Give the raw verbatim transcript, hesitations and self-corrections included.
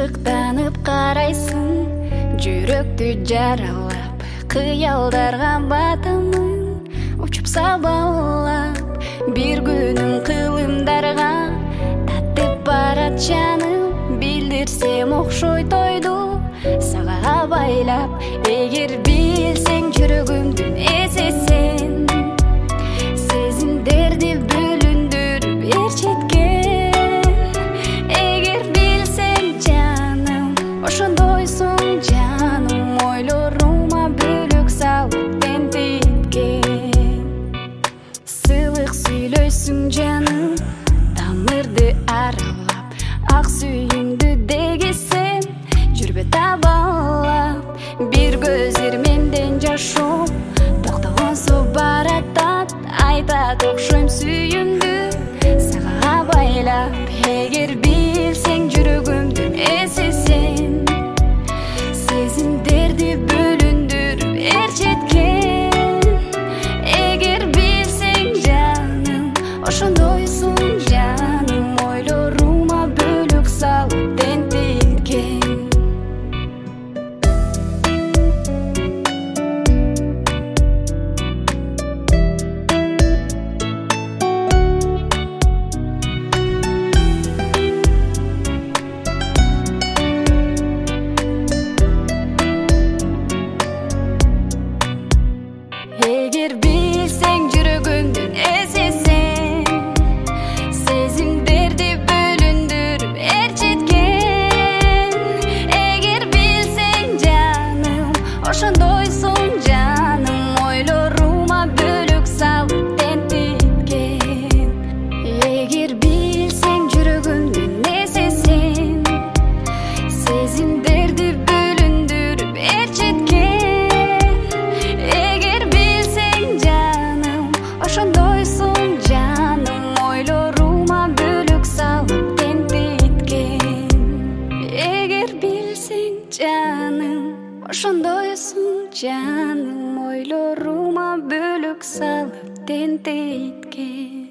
Ышыктанып карайсың, жүрөктү жаралап, кыялдарга батамын, учуп сабаллап. Бир күнүм кылымдарга татып барат жаным, билдирсем окшой тойду сага абайлап. Эгер билсең жүрөгүмдүн эсесин, сезимдерди бөлүндүрүп эр четкен. Эгер билсең жаным, ошондойсуң жаным, ойлорума бөлүк салып тентиткен. Сыйлык сүйлөйсүң жаным, тамырды аралап, ак сүйүңдү дегисен, жүрбө табалап. Бир көздөр менден жашоо токтогонсо баратат, айтат окшойм сүйүмдү сага абайлап. Эгер билсең жүрөгүмдүн эсесин, сезимдерди бөлүндүрүп эр четкен. Эгер билсең жаным, ошондойсуң жаным, ойлорума бөлүк салып тентиткен. Эгер билсең жүрөгүмдүн эсесин, сезимдерди бөлүндүрүп эр четкен. Эгер билсең жаным, ошондойсуң жаным, ойлорума бөлүк салып тентиткен. Эгер билсең жүрөгүмдүн эсесин, сезимдерди бөлүндүрүп эр четкен. Эгер билсең жаным, ошондойсуң жаным, ойлорума бөлүк салып тентиткен. Эгер билсең жаным, ошондойсуң жаным, ойлорума бөлүк салып тентиткен.